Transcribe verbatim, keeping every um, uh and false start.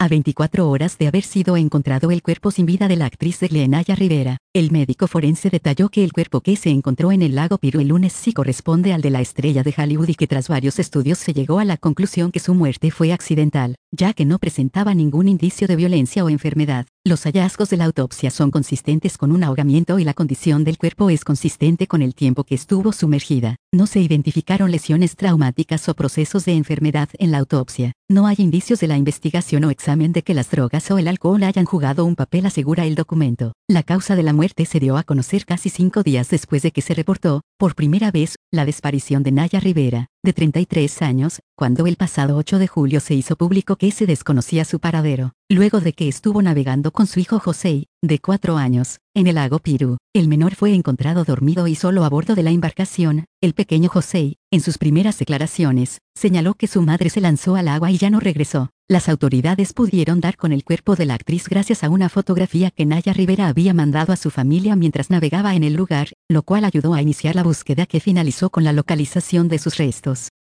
a veinticuatro horas de haber sido encontrado el cuerpo sin vida de la actriz Glenaya Rivera. El médico forense detalló que el cuerpo que se encontró en el lago Piru el lunes sí corresponde al de la estrella de Hollywood y que tras varios estudios se llegó a la conclusión que su muerte fue accidental, ya que no presentaba ningún indicio de violencia o enfermedad. Los hallazgos de la autopsia son consistentes con un ahogamiento y la condición del cuerpo es consistente con el tiempo que estuvo sumergida. No se identificaron lesiones traumáticas o procesos de enfermedad en la autopsia. No hay indicios de la investigación o examen de que las drogas o el alcohol hayan jugado un papel, asegura el documento. La causa de la muerte se dio a conocer casi cinco días después de que se reportó, por primera vez, la desaparición de Naya Rivera, de treinta y tres años, cuando el pasado ocho de julio se hizo público que se desconocía su paradero, luego de que estuvo navegando con su hijo José, de cuatro años, en el lago Piru. El menor fue encontrado dormido y solo a bordo de la embarcación. El pequeño José, en sus primeras declaraciones, señaló que su madre se lanzó al agua y ya no regresó. Las autoridades pudieron dar con el cuerpo de la actriz gracias a una fotografía que Naya Rivera había mandado a su familia mientras navegaba en el lugar, lo cual ayudó a iniciar la búsqueda que finalizó con la localización de sus restos.